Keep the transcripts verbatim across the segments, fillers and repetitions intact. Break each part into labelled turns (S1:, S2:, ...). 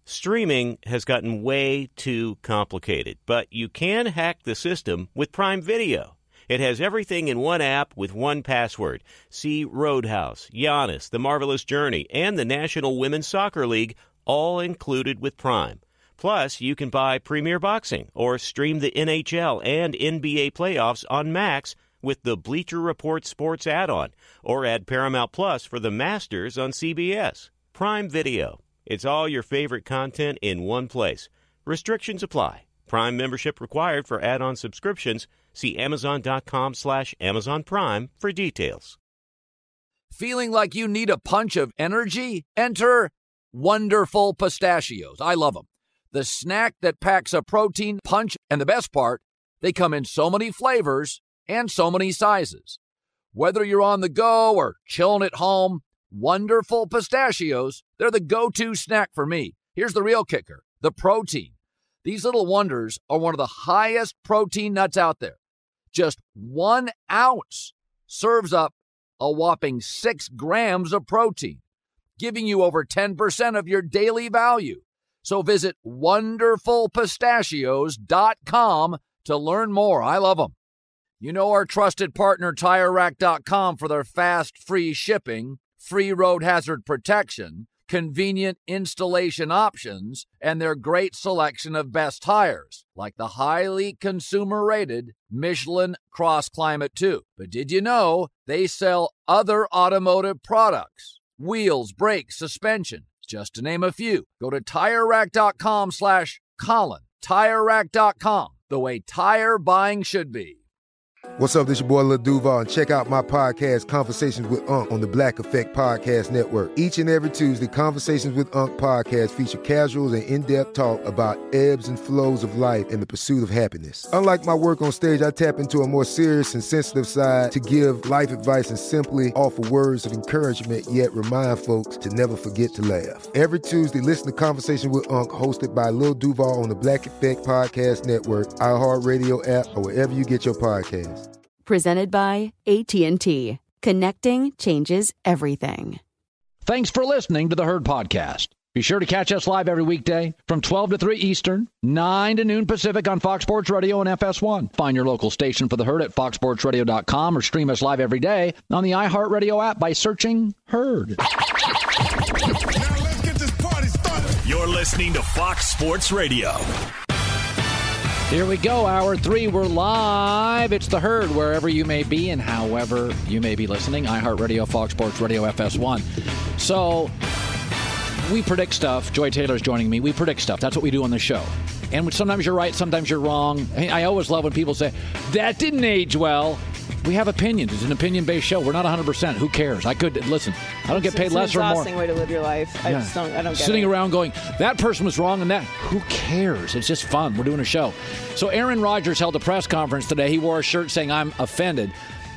S1: Streaming has gotten way too complicated, but you can hack the system with Prime Video. It has everything in one app with one password. See Roadhouse, Giannis, The Marvelous Journey, and the National Women's Soccer League, all included with Prime. Plus, you can buy Premier Boxing or stream the N H L and N B A playoffs on Max with the Bleacher Report Sports add-on, or add Paramount Plus for the Masters on C B S. Prime Video. It's all your favorite content in one place. Restrictions apply. Prime membership required for add-on subscriptions. See Amazon.com slash Amazon Prime for details.
S2: Feeling like you need a punch of energy? Enter Wonderful Pistachios. I love them. The snack that packs a protein punch, and the best part, they come in so many flavors and so many sizes. Whether you're on the go or chilling at home, Wonderful Pistachios, they're the go-to snack for me. Here's the real kicker, the protein. These little wonders are one of the highest protein nuts out there. Just one ounce serves up a whopping six grams of protein, giving you over ten percent of your daily value. So visit wonderful pistachios dot com to learn more. I love them. You know our trusted partner, Tire Rack dot com, for their fast, free shipping, free road hazard protection, convenient installation options, and their great selection of best tires, like the highly consumer-rated Michelin Cross Climate two. But did you know they sell other automotive products? Wheels, brakes, suspension, just to name a few. Go to Tire Rack dot com slash Colin. Tire Rack dot com, the way tire buying should be.
S3: What's up, this your boy Lil Duval, and check out my podcast, Conversations with Unc, on the Black Effect Podcast Network. Each and every Tuesday, Conversations with Unc podcast feature casuals and in-depth talk about ebbs and flows of life and the pursuit of happiness. Unlike my work on stage, I tap into a more serious and sensitive side to give life advice and simply offer words of encouragement, yet remind folks to never forget to laugh. Every Tuesday, listen to Conversation with Unc, hosted by Lil Duval on the Black Effect Podcast Network, iHeartRadio app, or wherever you get your podcasts.
S4: Presented by A T and T. Connecting changes everything.
S5: Thanks for listening to the Herd Podcast. Be sure to catch us live every weekday from twelve to three Eastern, nine to noon Pacific on Fox Sports Radio and F S one. Find your local station for the Herd at fox sports radio dot com or stream us live every day on the iHeartRadio app by searching Herd.
S6: Now let's get this party started.
S7: You're listening to Fox Sports Radio.
S5: Here we go, hour three, we're live. It's the Herd, wherever you may be and however you may be listening. iHeartRadio, Fox Sports Radio, F S one. So, we predict stuff. Joy Taylor's joining me. We predict stuff. That's what we do on the show. And sometimes you're right, sometimes you're wrong. I always love when people say, that didn't age well. We have opinions. It's an opinion-based show. We're not one hundred percent. Who cares? I could, listen, I don't get paid less or more.
S8: It's an exhausting way to live your life. I
S5: yeah.
S8: just don't, I don't get
S5: Sitting
S8: it.
S5: around going, that person was wrong and that. Who cares? It's just fun. We're doing a show. So Aaron Rodgers held a press conference today. He wore a shirt saying, I'm offended.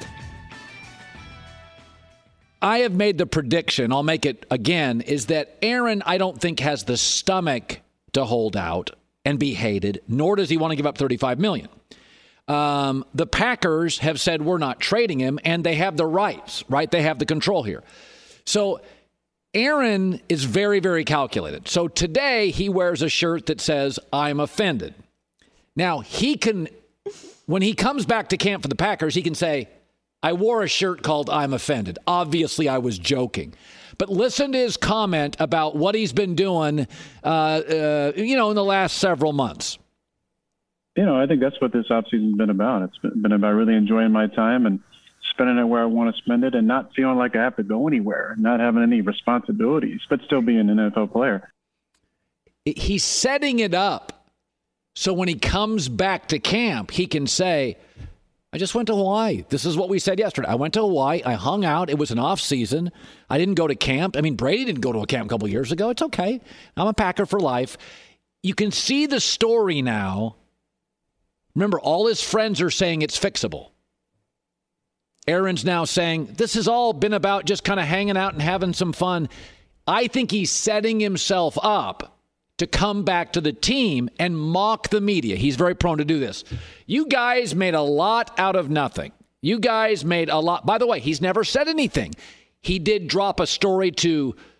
S5: I have made the prediction, I'll make it again, is that Aaron, I don't think, has the stomach to hold out and be hated, nor does he want to give up thirty-five million dollars. Um, the Packers have said we're not trading him, and they have the rights, right? They have the control here. So Aaron is very, very calculated. So today he wears a shirt that says, I'm offended. Now, he can, when he comes back to camp for the Packers, he can say, I wore a shirt called I'm offended. Obviously, I was joking. But listen to his comment about what he's been doing, uh, uh, you know, in the last several months.
S9: You know, I think that's what this offseason has been about. It's been about really enjoying my time and spending it where I want to spend it and not feeling like I have to go anywhere, not having any responsibilities, but still being an N F L player.
S5: He's setting it up so when he comes back to camp, he can say, I just went to Hawaii. This is what we said yesterday. I went to Hawaii. I hung out. It was an off season. I didn't go to camp. I mean, Brady didn't go to a camp a couple of years ago. It's okay. I'm a Packer for life. You can see the story now. Remember, all his friends are saying it's fixable. Aaron's now saying this has all been about just kind of hanging out and having some fun. I think he's setting himself up to come back to the team and mock the media. He's very prone to do this. You guys made a lot out of nothing. You guys made a lot. By the way, he's never said anything. He did drop a story to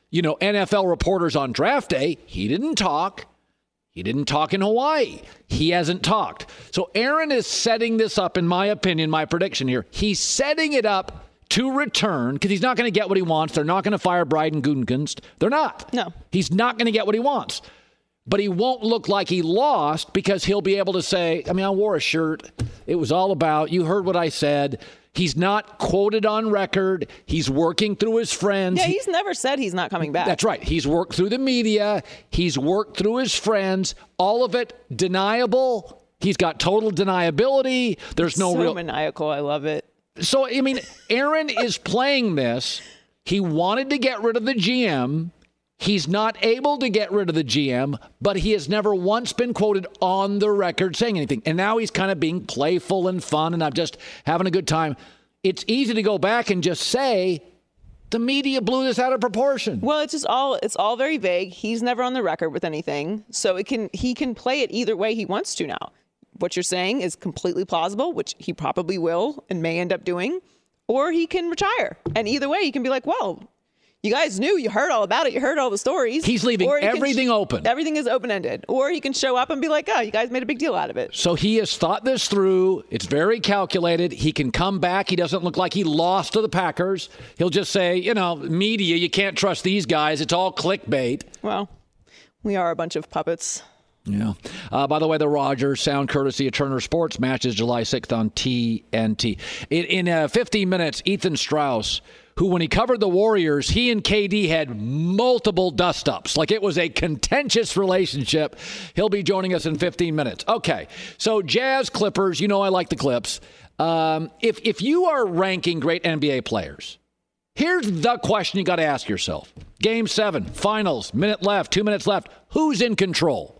S5: you know, N F L reporters on draft day. He didn't talk. He didn't talk in Hawaii. He hasn't talked. So Aaron is setting this up, in my opinion, my prediction here. He's setting it up to return because he's not going to get what he wants. They're not going to fire Bryden Gutekunst. They're not.
S8: No.
S5: He's not going to get what he wants. But he won't look like he lost because he'll be able to say, I mean, I wore a shirt. It was all about, you heard what I said. He's not quoted on record. He's working through his friends.
S8: Yeah, he's never said he's not coming back.
S5: That's right. He's worked through the media. He's worked through his friends. All of it deniable. He's got total deniability. There's no
S8: so
S5: real
S8: maniacal. I love it.
S5: So, I mean, Aaron is playing this. He wanted to get rid of the G M. He's not able to get rid of the G M, but he has never once been quoted on the record saying anything. And now he's kind of being playful and fun, and I'm just having a good time. It's easy to go back and just say the media blew this out of proportion.
S8: Well, it's just all it's all very vague. He's never on the record with anything, so it can he can play it either way he wants to now. What you're saying is completely plausible, which he probably will and may end up doing, or he can retire. And either way, he can be like, well, you guys knew, you heard all about it, you heard all the stories.
S5: He's leaving
S8: he
S5: everything
S8: sh-
S5: open.
S8: Everything is open-ended. Or he can show up and be like, oh, you guys made a big deal out of it.
S5: So he has thought this through. It's very calculated. He can come back. He doesn't look like he lost to the Packers. He'll just say, you know, media, you can't trust these guys. It's all clickbait.
S8: Well, we are a bunch of puppets.
S5: Yeah. Uh, by the way, the Rogers, sound courtesy of Turner Sports, matches July sixth on T N T. In, in uh, fifteen minutes, Ethan Strauss, who when he covered the Warriors, he and K D had multiple dust-ups. Like it was a contentious relationship. He'll be joining us in fifteen minutes. Okay, so Jazz Clippers, you know I like the Clips. Um, if, if you are ranking great N B A players, here's the question you got to ask yourself. Game seven, finals, minute left, two minutes left. Who's in control?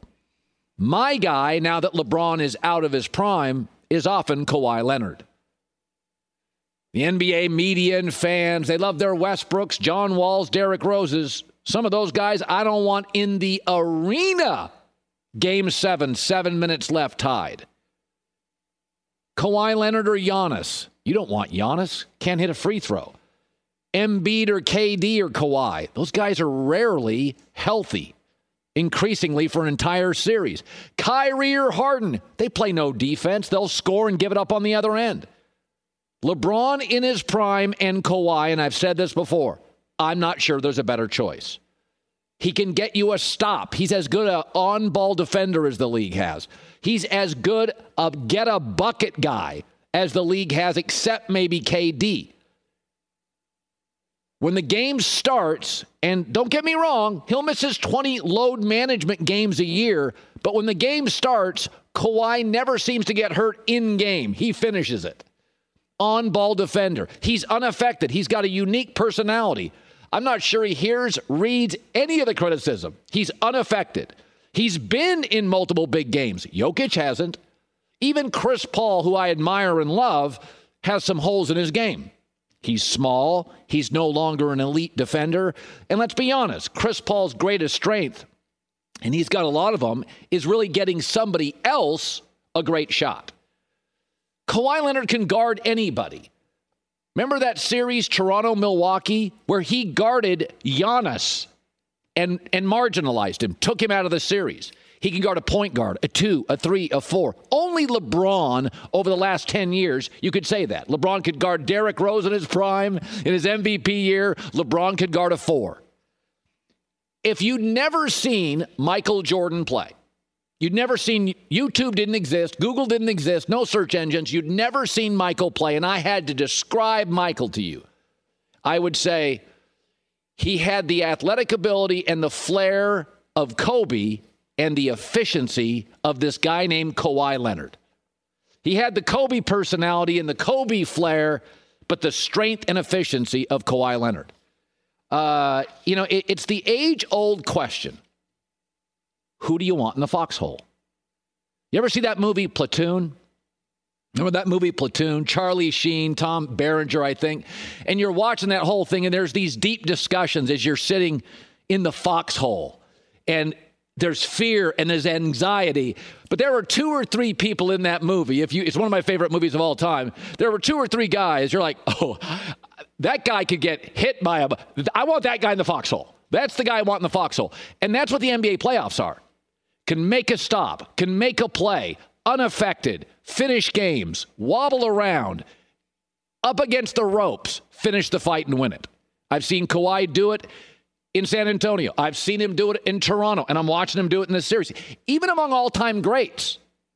S5: My guy, now that LeBron is out of his prime, is often Kawhi Leonard. The N B A media and fans, they love their Westbrooks, John Walls, Derrick Roses. Some of those guys I don't want in the arena. Game seven, seven minutes left, tied. Kawhi Leonard or Giannis? You don't want Giannis. Can't hit a free throw. Embiid or K D or Kawhi? Those guys are rarely healthy. Increasingly for an entire series. Kyrie or Harden? They play no defense. They'll score and give it up on the other end. LeBron in his prime and Kawhi, and I've said this before, I'm not sure there's a better choice. He can get you a stop. He's as good an on-ball defender as the league has. He's as good a get-a-bucket guy as the league has, except maybe K D. When the game starts, and don't get me wrong, he'll miss his twenty load management games a year, but when the game starts, Kawhi never seems to get hurt in-game. He finishes it. On-ball defender. He's unaffected. He's got a unique personality. I'm not sure he hears, reads any of the criticism. He's unaffected. He's been in multiple big games. Jokic hasn't. Even Chris Paul, who I admire and love, has some holes in his game. He's small. He's no longer an elite defender. And let's be honest, Chris Paul's greatest strength, and he's got a lot of them, is really getting somebody else a great shot. Kawhi Leonard can guard anybody. Remember that series, Toronto-Milwaukee, where he guarded Giannis and, and marginalized him, took him out of the series. He can guard a point guard, a two, a three, a four. Only LeBron over the last ten years, you could say that. LeBron could guard Derrick Rose in his prime. In his M V P year, LeBron could guard a four. If you'd never seen Michael Jordan play, you'd never seen, YouTube didn't exist, Google didn't exist, no search engines, you'd never seen Michael play, and I had to describe Michael to you, I would say he had the athletic ability and the flair of Kobe and the efficiency of this guy named Kawhi Leonard. He had the Kobe personality and the Kobe flair, but the strength and efficiency of Kawhi Leonard. Uh, you know, it, it's the age-old question. Who do you want in the foxhole? You ever see that movie Platoon? Remember that movie Platoon? Charlie Sheen, Tom Berenger, I think. And you're watching that whole thing, and there's these deep discussions as you're sitting in the foxhole. And there's fear and there's anxiety. But there were two or three people in that movie. If you, it's one of my favorite movies of all time. There were two or three guys. You're like, oh, that guy could get hit by a... I want that guy in the foxhole. That's the guy I want in the foxhole. And that's what the N B A playoffs are. Can make a stop, can make a play, unaffected, finish games, wobble around, up against the ropes, finish the fight and win it. I've seen Kawhi do it in San Antonio. I've seen him do it in Toronto, and I'm watching him do it in this series. Even among all-time greats,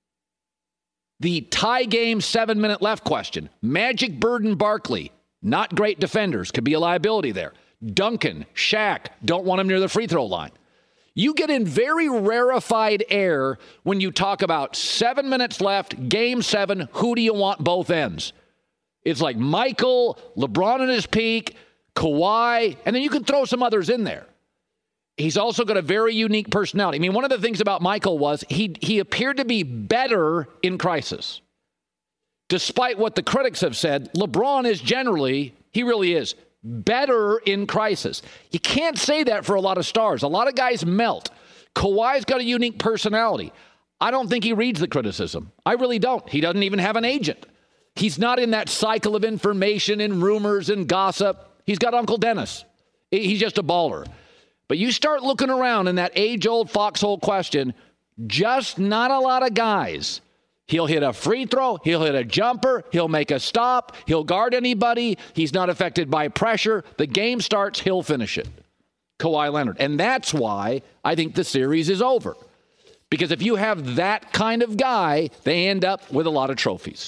S5: the tie game seven-minute left question, Magic, Bird, and Barkley, not great defenders, could be a liability there. Duncan, Shaq, don't want him near the free throw line. You get in very rarefied air when you talk about seven minutes left, game seven, who do you want both ends? It's like Michael, LeBron at his peak, Kawhi, and then you can throw some others in there. He's also got a very unique personality. I mean, one of the things about Michael was he he appeared to be better in crisis. Despite what the critics have said, LeBron is generally, he really is, better in crisis. You can't say that for a lot of stars. A lot of guys melt. Kawhi's got a unique personality. I don't think he reads the criticism. I really don't. He doesn't even have an agent. He's not in that cycle of information and rumors and gossip. He's got Uncle Dennis. He's just a baller. But you start looking around in that age-old foxhole question, just not a lot of guys. He'll hit a free throw. He'll hit a jumper. He'll make a stop. He'll guard anybody. He's not affected by pressure. The game starts. He'll finish it. Kawhi Leonard. And that's why I think the series is over. Because if you have that kind of guy, they end up with a lot of trophies.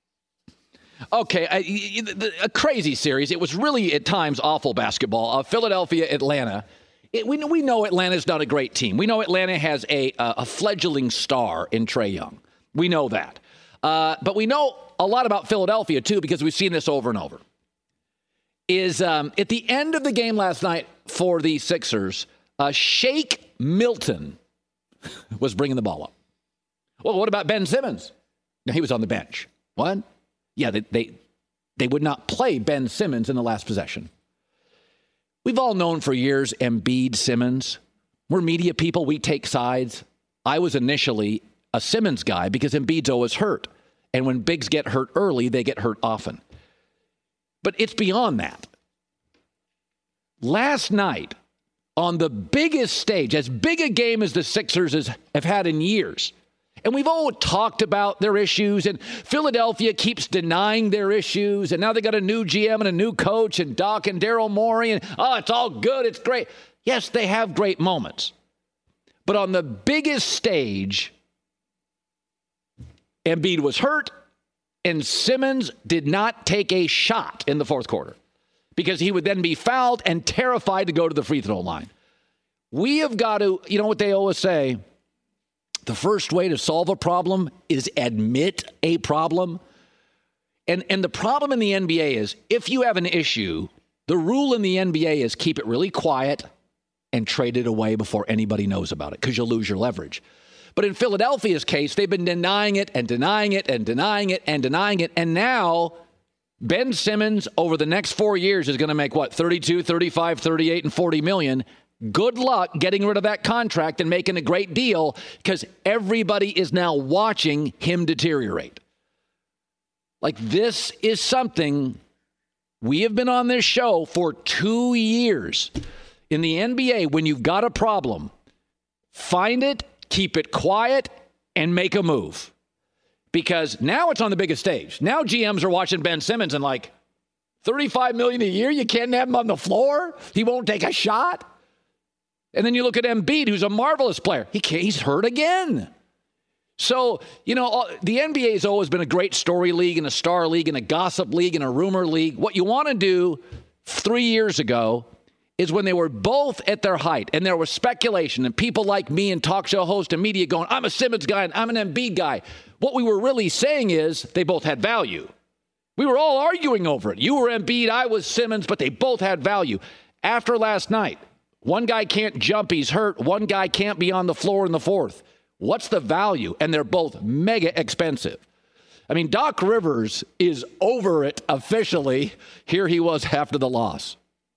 S5: Okay, a, a crazy series. It was really, at times, awful basketball. Uh, Philadelphia, Atlanta. It, we, we know Atlanta's not a great team. We know Atlanta has a, a, a fledgling star in Trae Young. We know that. Uh, but we know a lot about Philadelphia, too, because we've seen this over and over. Is um, at the end of the game last night for the Sixers, uh, Shake Milton was bringing the ball up. Well, what about Ben Simmons? No, he was on the bench. What? Yeah, they, they they would not play Ben Simmons in the last possession. We've all known for years Embiid, Simmons. We're media people. We take sides. I was initially a Simmons guy because Embiid's always hurt. And when bigs get hurt early, they get hurt often. But it's beyond that. Last night, on the biggest stage, as big a game as the Sixers has, have had in years, and we've all talked about their issues, and Philadelphia keeps denying their issues, and now they got a new G M and a new coach, and Doc and Daryl Morey, and oh, it's all good, it's great. Yes, they have great moments. But on the biggest stage, Embiid was hurt, and Simmons did not take a shot in the fourth quarter because he would then be fouled and terrified to go to the free throw line. We have got to, you know what they always say, the first way to solve a problem is admit a problem. And, and the problem in the N B A is if you have an issue, the rule in the N B A is keep it really quiet and trade it away before anybody knows about it because you'll lose your leverage. But in Philadelphia's case, they've been denying it and denying it and denying it and denying it. And now Ben Simmons over the next four years is going to make, what, thirty-two, thirty-five, thirty-eight, and forty million. Good luck getting rid of that contract and making a great deal because everybody is now watching him deteriorate. Like, this is something we have been on this show for two years. In the N B A, when you've got a problem, find it, keep it quiet, and make a move. Because now it's on the biggest stage. Now G Ms are watching Ben Simmons and like, thirty-five million dollars a year, you can't have him on the floor? He won't take a shot? And then you look at Embiid, who's a marvelous player. He can't, he's hurt again. So, you know, the N B A has always been a great story league and a star league and a gossip league and a rumor league. What you want to do three years ago is when they were both at their height and there was speculation and people like me and talk show host and media going, I'm a Simmons guy and I'm an Embiid guy. What we were really saying is they both had value. We were all arguing over it. You were Embiid, I was Simmons, but they both had value. After last night, one guy can't jump, he's hurt. One guy can't be on the floor in the fourth. What's the value? And they're both mega expensive. I mean, Doc Rivers is over it officially. Here he was after the loss.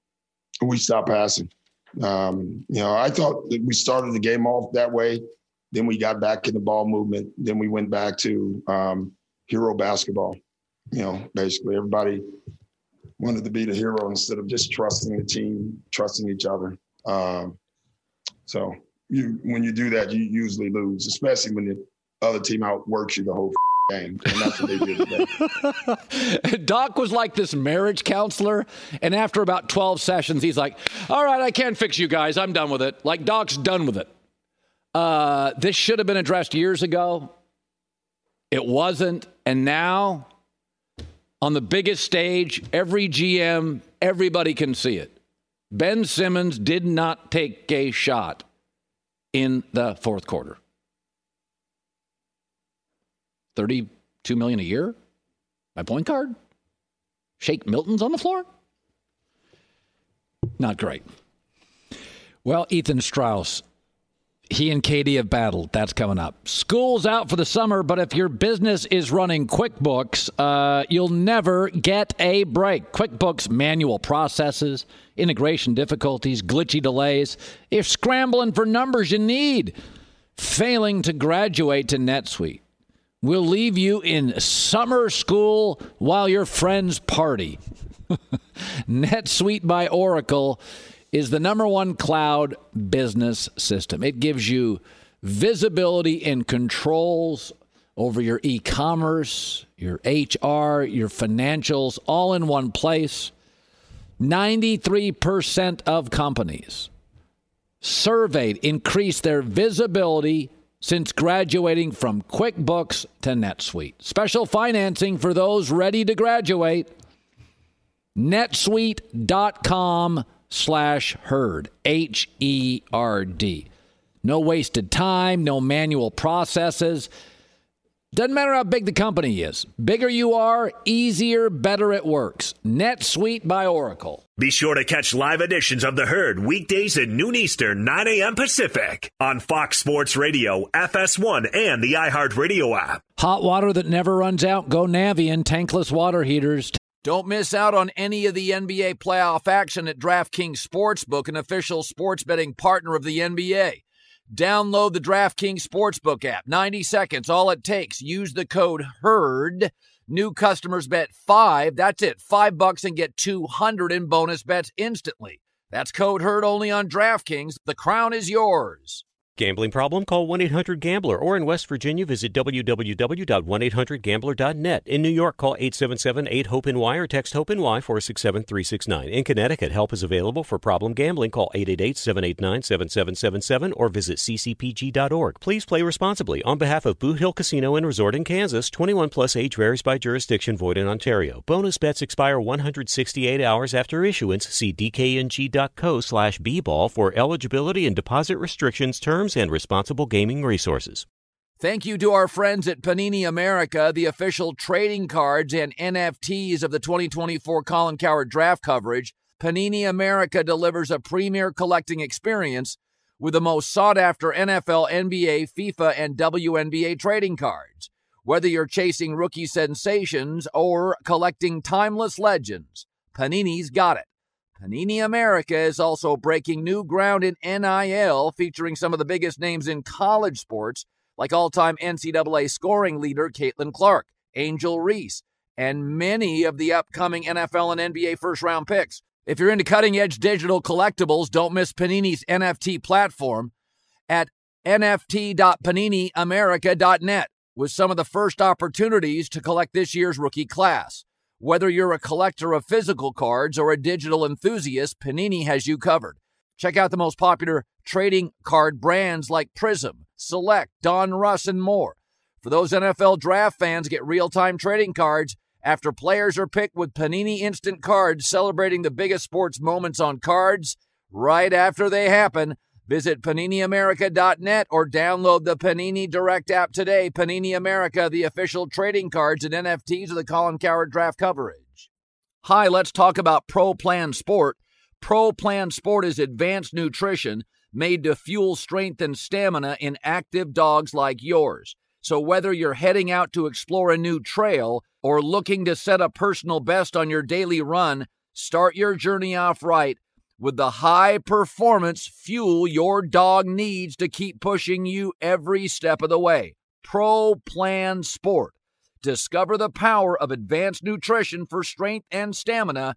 S10: We stopped passing. Um, you know, I thought that we started the game off that way. Then we got back in the ball movement. Then we went back to um, hero basketball. You know, basically everybody wanted to be the hero instead of just trusting the team, trusting each other. Um, so you when you do that, you usually lose, especially when the other team outworks you the whole game. And that's what they did today.
S5: Doc was like this marriage counselor, and after about twelve sessions, he's like, all right, I can't fix you guys. I'm done with it. Like, Doc's done with it. Uh, this should have been addressed years ago. It wasn't. And now, on the biggest stage, every G M, everybody can see it. Ben Simmons did not take a shot in the fourth quarter. thirty-two million dollars a year? My point guard? Shake Milton's on the floor? Not great. Well, Ethan Strauss, he and Katie have battled. That's coming up. School's out for the summer, but if your business is running QuickBooks, uh, you'll never get a break. QuickBooks manual processes, integration difficulties, glitchy delays. You're scrambling for numbers you need. Failing to graduate to NetSuite will leave you in summer school while your friends party. NetSuite by Oracle is the number one cloud business system. It gives you visibility and controls over your e-commerce, your H R, your financials, all in one place. ninety-three percent of companies surveyed increased their visibility since graduating from QuickBooks to NetSuite. Special financing for those ready to graduate. netsuite.com slash herd, H E R D. No wasted time, no manual processes. Doesn't matter how big the company is. Bigger you are, easier, better it works. NetSuite by Oracle.
S7: Be sure to catch live editions of The Herd weekdays at noon Eastern, nine a.m. Pacific on Fox Sports Radio, F S one, and the iHeartRadio app.
S5: Hot water that never runs out. Go Navien tankless water heaters.
S2: Don't miss out on any of the N B A playoff action at DraftKings Sportsbook, an official sports betting partner of the N B A. Download the DraftKings Sportsbook app. ninety seconds, all it takes. Use the code HERD. New customers bet five. That's it. Five bucks and get two hundred in bonus bets instantly. That's code HERD only on DraftKings. The crown is yours.
S1: Gambling problem? Call one eight hundred gambler, or in West Virginia, visit w w w dot one eight hundred gambler dot net. In New York, call eight seven seven eight hope N Y or text HOPE-NY four six seven three six nine. In Connecticut, help is available for problem gambling. Call eight eight eight seven eight nine seven seven seven seven or visit c c p g dot org. Please play responsibly. On behalf of Boot Hill Casino and Resort in Kansas, twenty-one plus age varies by jurisdiction, void in Ontario. Bonus bets expire one hundred sixty-eight hours after issuance. See d k n g dot co slash b ball for eligibility and deposit restrictions, terms, and responsible gaming resources.
S2: Thank you to our friends at Panini America, the official trading cards and N F Ts of the twenty twenty-four Colin Cowherd draft coverage. Panini America delivers a premier collecting experience with the most sought-after N F L, N B A, FIFA, and W N B A trading cards. Whether you're chasing rookie sensations or collecting timeless legends, Panini's got it. Panini America is also breaking new ground in N I L, featuring some of the biggest names in college sports, like all-time N C double A scoring leader Caitlin Clark, Angel Reese, and many of the upcoming N F L and N B A first-round picks. If you're into cutting-edge digital collectibles, don't miss Panini's N F T platform at n f t dot panini america dot net with some of the first opportunities to collect this year's rookie class. Whether you're a collector of physical cards or a digital enthusiast, Panini has you covered. Check out the most popular trading card brands like Prism, Select, Don Russ, and more. For those N F L draft fans, get real-time trading cards after players are picked with Panini Instant Cards, celebrating the biggest sports moments on cards right after they happen. Visit panini america dot net or download the Panini Direct app today. Panini America, the official trading cards and N F Ts of the Colin Cowherd draft coverage. Hi, let's talk about Pro Plan Sport. Pro Plan Sport is advanced nutrition made to fuel strength and stamina in active dogs like yours. So whether you're heading out to explore a new trail or looking to set a personal best on your daily run, start your journey off right with the high-performance fuel your dog needs to keep pushing you every step of the way. Pro Plan Sport. Discover the power of advanced nutrition for strength and stamina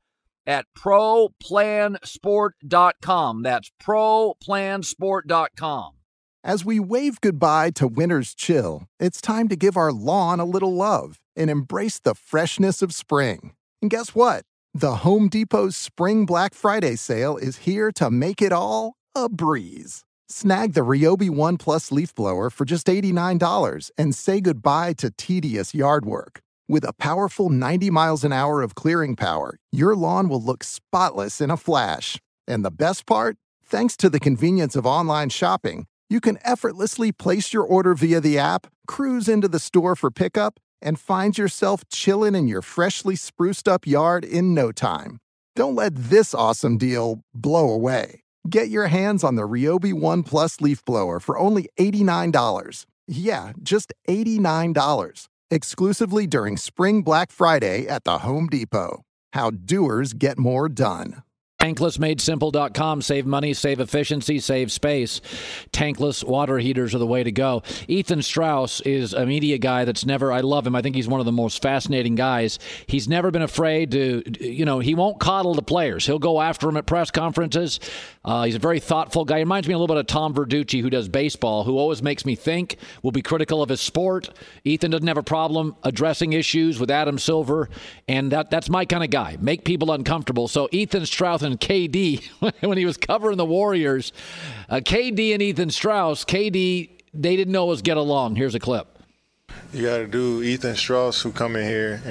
S2: at pro plan sport dot com. That's pro plan sport dot com.
S11: As we wave goodbye to winter's chill, it's time to give our lawn a little love and embrace the freshness of spring. And guess what? The Home Depot's Spring Black Friday sale is here to make it all a breeze. Snag the Ryobi One Plus leaf blower for just eighty-nine dollars and say goodbye to tedious yard work. With a powerful ninety miles an hour of clearing power, your lawn will look spotless in a flash. And the best part? Thanks to the convenience of online shopping, you can effortlessly place your order via the app, cruise into the store for pickup, and find yourself chilling in your freshly spruced up yard in no time. Don't let this awesome deal blow away. Get your hands on the Ryobi One Plus leaf blower for only eighty-nine dollars. Yeah, just eighty-nine dollars. Exclusively during Spring Black Friday at the Home Depot. How doers get more done.
S5: Tankless Made Simple dot com. Save money, save efficiency, save space. Tankless water heaters are the way to go. Ethan Strauss is a media guy that's never, I love him. I think he's one of the most fascinating guys. He's never been afraid to, you know, he won't coddle the players. He'll go after them at press conferences. Uh, he's a very thoughtful guy. He reminds me a little bit of Tom Verducci, who does baseball, who always makes me think, will be critical of his sport. Ethan doesn't have a problem addressing issues with Adam Silver, and that that's my kind of guy. Make people uncomfortable. So Ethan Strauss and K D, when he was covering the Warriors, uh, K D and Ethan Strauss, K D, they didn't always get along. Here's a clip.
S12: You got to do Ethan Strauss, who come in here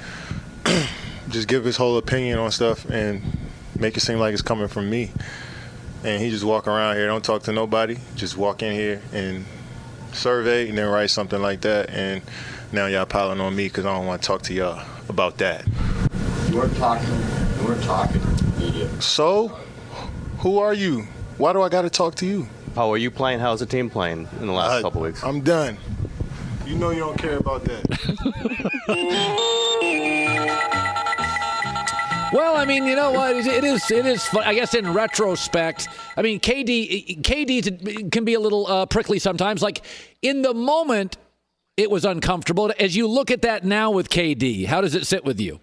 S12: and just give his whole opinion on stuff and make it seem like it's coming from me. And he just walk around here, don't talk to nobody, just walk in here and survey and then write something like that. And now y'all piling on me because I don't want to talk to y'all about that.
S13: You weren't talking. You weren't talking.
S12: So, who are you? Why do I got to talk to you?
S14: How are you playing? How's the team playing in the last
S12: I,
S14: couple weeks?
S12: I'm done. You know you don't care about that.
S5: Well, I mean, you know what? It is, it is fun. I guess in retrospect, I mean, K D, K D can be a little uh, prickly sometimes. Like, in the moment, it was uncomfortable. As you look at that now with K D, how does it sit with you?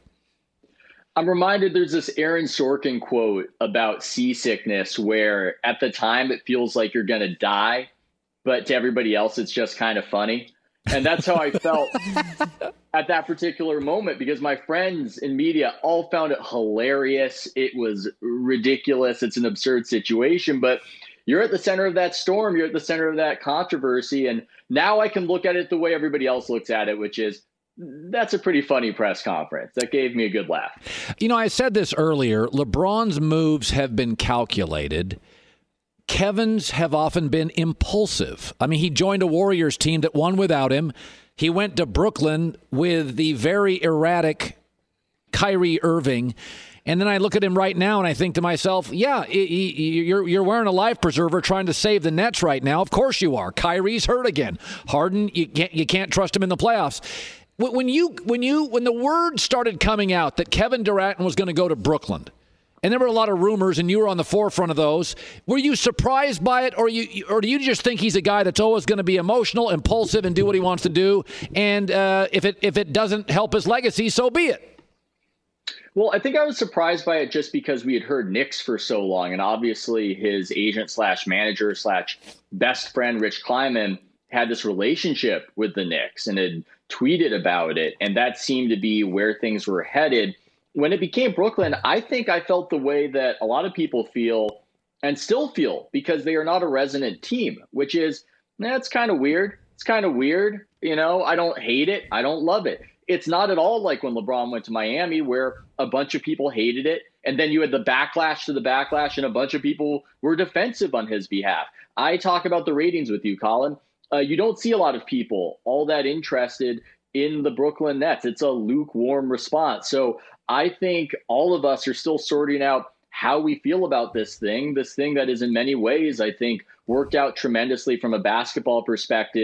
S15: I'm reminded there's this Aaron Sorkin quote about seasickness where at the time it feels like you're going to die, but to everybody else, it's just kind of funny. And that's how I felt at that particular moment, because my friends in media all found it hilarious. It was ridiculous. It's an absurd situation, but you're at the center of that storm. You're at the center of that controversy. And now I can look at it the way everybody else looks at it, which is, that's a pretty funny press conference. That gave me a good laugh.
S5: You know, I said this earlier. LeBron's moves have been calculated. Kevin's have often been impulsive. I mean, he joined a Warriors team that won without him. He went to Brooklyn with the very erratic Kyrie Irving. And then I look at him right now and I think to myself, yeah, you're you're wearing a life preserver trying to save the Nets right now. Of course you are. Kyrie's hurt again. Harden, you can't you can't trust him in the playoffs. When you when you when the word started coming out that Kevin Durant was going to go to Brooklyn, and there were a lot of rumors, and you were on the forefront of those, were you surprised by it, or you or do you just think he's a guy that's always going to be emotional, impulsive, and do what he wants to do? And uh, if it if it doesn't help his legacy, so be it.
S15: Well, I think I was surprised by it just because we had heard Knicks for so long, and obviously his agent slash manager slash best friend Rich Kleiman had this relationship with the Knicks and had tweeted about it, and that seemed to be where things were headed. When it became Brooklyn, I think I felt the way that a lot of people feel and still feel because they are not a resonant team, which is, that's kind of weird. It's kind of weird. You know, I don't hate it. I don't love it. It's not at all like when LeBron went to Miami where a bunch of people hated it. And then you had the backlash to the backlash and a bunch of people were defensive on his behalf. I talk about the ratings with you, Colin. Uh, you don't see a lot of people all that interested in the Brooklyn Nets. It's a lukewarm response. So I think all of us are still sorting out how we feel about this thing, this thing that is in many ways, I think, worked out tremendously from a basketball perspective.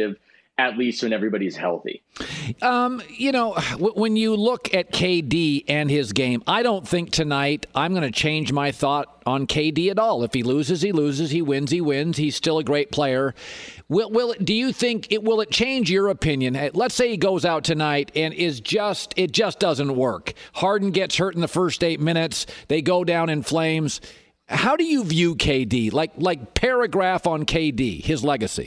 S15: at least when everybody's healthy.
S5: Um, you know, w- when you look at K D and his game, I don't think tonight I'm going to change my thought on K D at all. If he loses, he loses. He wins, he wins. He's still a great player. Will, will it, do you think it will it change your opinion? Let's say he goes out tonight and is just it just doesn't work. Harden gets hurt in the first eight minutes. They go down in flames. How do you view K D? Like like paragraph on K D, his legacy.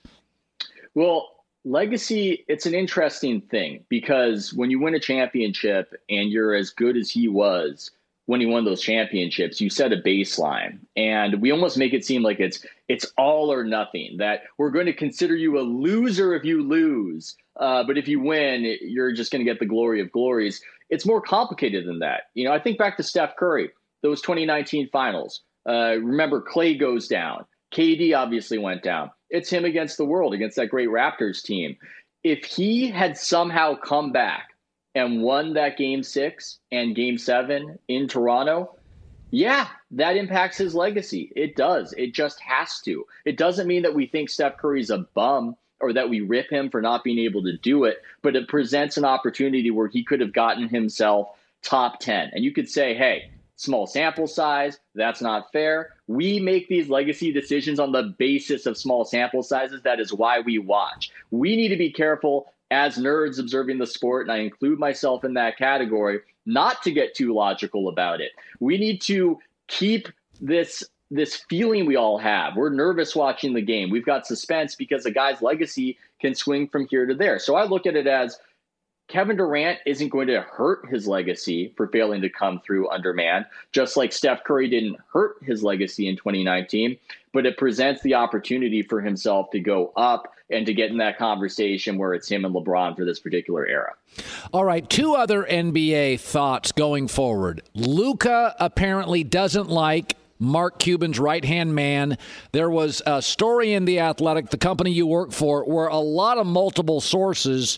S15: Well, legacy, it's an interesting thing because when you win a championship and you're as good as he was when he won those championships, you set a baseline. And we almost make it seem like it's it's all or nothing, that we're going to consider you a loser if you lose. Uh, but if you win, you're just going to get the glory of glories. It's more complicated than that. You know, I think back to Steph Curry, those twenty nineteen finals. Uh, remember, Clay goes down. K D obviously went down. It's him against the world, against that great Raptors team. If he had somehow come back and won that game six and game seven in Toronto, yeah, that impacts his legacy. It does. It just has to. It doesn't mean that we think Steph Curry's a bum or that we rip him for not being able to do it, but it presents an opportunity where he could have gotten himself top ten. And you could say, hey, small sample size, that's not fair. We make these legacy decisions on the basis of small sample sizes. That is why we watch. We need to be careful as nerds observing the sport, and I include myself in that category, not to get too logical about it. We need to keep this this feeling we all have. We're nervous watching the game. We've got suspense because a guy's legacy can swing from here to there. So I look at it as Kevin Durant isn't going to hurt his legacy for failing to come through undermanned, just like Steph Curry didn't hurt his legacy in twenty nineteen, but it presents the opportunity for himself to go up and to get in that conversation where it's him and LeBron for this particular era.
S5: All right, two other N B A thoughts going forward. Luka apparently doesn't like Mark Cuban's right-hand man. There was a story in The Athletic, the company you work for, where a lot of multiple sources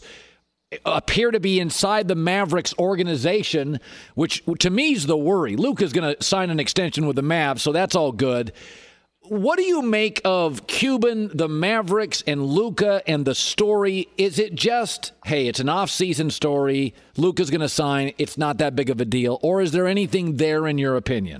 S5: appear to be inside the Mavericks organization, which to me is the worry. Luka's going to sign an extension with the Mavs, so that's all good. What do you make of Cuban, the Mavericks, and Luka and the story? Is it just, hey, it's an off-season story, Luka's going to sign, it's not that big of a deal, or is there anything there in your opinion?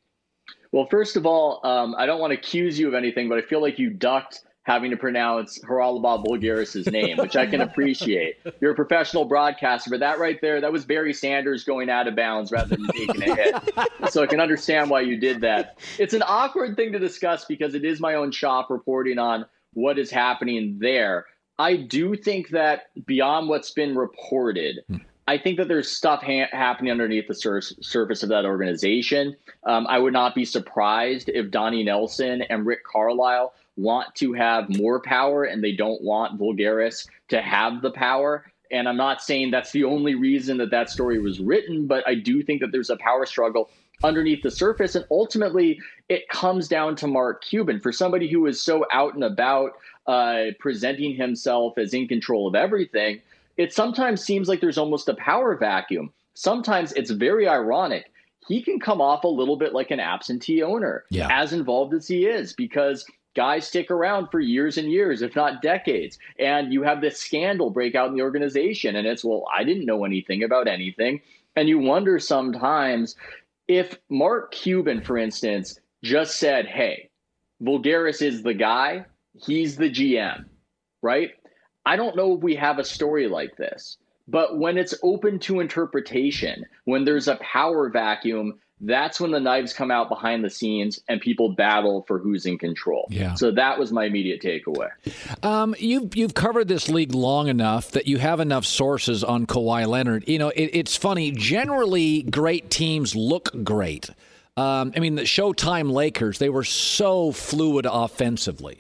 S15: Well, first of all, um, I don't want to accuse you of anything, but I feel like you ducked having to pronounce Haralabos Voulgaris' name, which I can appreciate. You're a professional broadcaster, but that right there, that was Barry Sanders going out of bounds rather than taking a hit. So I can understand why you did that. It's an awkward thing to discuss because it is my own shop reporting on what is happening there. I do think that beyond what's been reported, hmm. I think that there's stuff ha- happening underneath the sur- surface of that organization. Um, I would not be surprised if Donnie Nelson and Rick Carlisle want to have more power and they don't want Voulgaris to have the power. And I'm not saying that's the only reason that that story was written, but I do think that there's a power struggle underneath the surface. And ultimately, it comes down to Mark Cuban. For somebody who is so out and about, uh, presenting himself as in control of everything, it sometimes seems like there's almost a power vacuum. Sometimes it's very ironic. He can come off a little bit like an absentee owner, yeah. as involved as he is, because guys stick around for years and years, if not decades. And you have this scandal break out in the organization. And it's, well, I didn't know anything about anything. And you wonder sometimes if Mark Cuban, for instance, just said, hey, Voulgaris is the guy, he's the G M, right? I don't know if we have a story like this. But when it's open to interpretation, when there's a power vacuum, that's when the knives come out behind the scenes and people battle for who's in control.
S5: Yeah.
S15: So that was my immediate takeaway.
S5: Um, you've, you've covered this league long enough that you have enough sources on Kawhi Leonard. You know, it, it's funny. Generally, great teams look great. Um, I mean, the Showtime Lakers, they were so fluid offensively.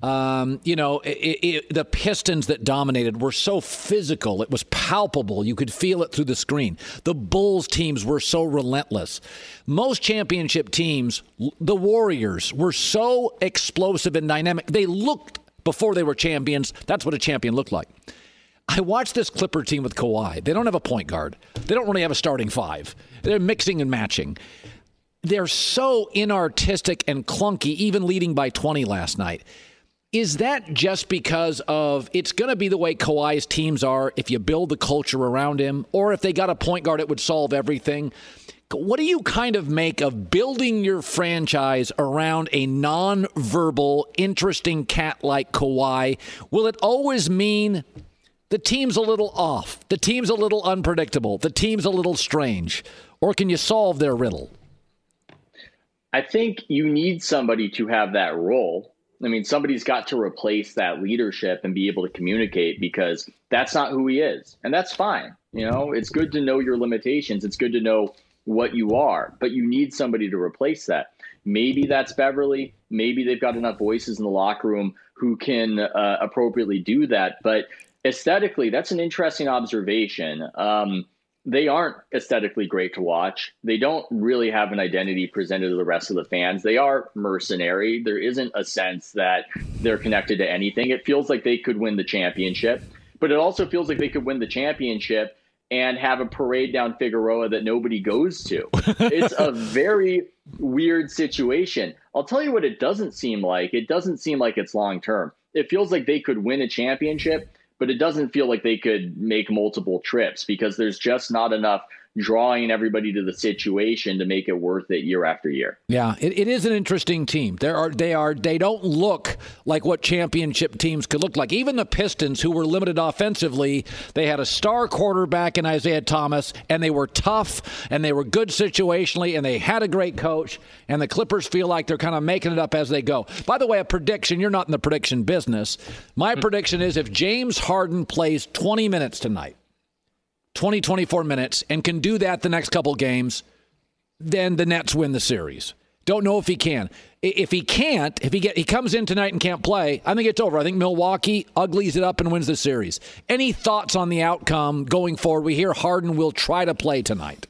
S5: Um, you know, it, it, the Pistons that dominated were so physical. It was palpable. You could feel it through the screen. The Bulls teams were so relentless. Most championship teams, the Warriors, were so explosive and dynamic. They looked, before they were champions, that's what a champion looked like. I watched this Clipper team with Kawhi. They don't have a point guard. They don't really have a starting five. They're mixing and matching. They're so inartistic and clunky, even leading by twenty last night. Is that just because of it's going to be the way Kawhi's teams are if you build the culture around him, or if they got a point guard, it would solve everything? What do you kind of make of building your franchise around a nonverbal, interesting cat like Kawhi? Will it always mean the team's a little off, the team's a little unpredictable, the team's a little strange? Or can you solve their riddle?
S15: I think you need somebody to have that role. I mean, somebody's got to replace that leadership and be able to communicate, because that's not who he is. And that's fine. You know, it's good to know your limitations. It's good to know what you are, but you need somebody to replace that. Maybe that's Beverly. Maybe they've got enough voices in the locker room who can uh, appropriately do that. But aesthetically, that's an interesting observation. Um, They aren't aesthetically great to watch. They don't really have an identity presented to the rest of the fans. They are mercenary. There isn't a sense that they're connected to anything. It feels like they could win the championship, but it also feels like they could win the championship and have a parade down Figueroa that nobody goes to. It's a very weird situation. I'll tell you what it doesn't seem like. It doesn't seem like it's long-term. It feels like they could win a championship, but it doesn't feel like they could make multiple trips, because there's just not enough drawing everybody to the situation to make it worth it year after year.
S5: Yeah, it, it is an interesting team. There are they are they don't look like what championship teams could look like. Even the Pistons, who were limited offensively, they had a star quarterback in Isaiah Thomas, and they were tough, and they were good situationally, and they had a great coach, and the Clippers feel like they're kind of making it up as they go. By the way, a prediction, you're not in the prediction business. My mm-hmm. prediction is if James Harden plays twenty minutes tonight, twenty, twenty-four minutes, and can do that the next couple games, then the Nets win the series. Don't know if he can. If he can't, if he get he comes in tonight and can't play, I think it's over. I think Milwaukee uglies it up and wins the series. Any thoughts on the outcome going forward? We hear Harden will try to play tonight.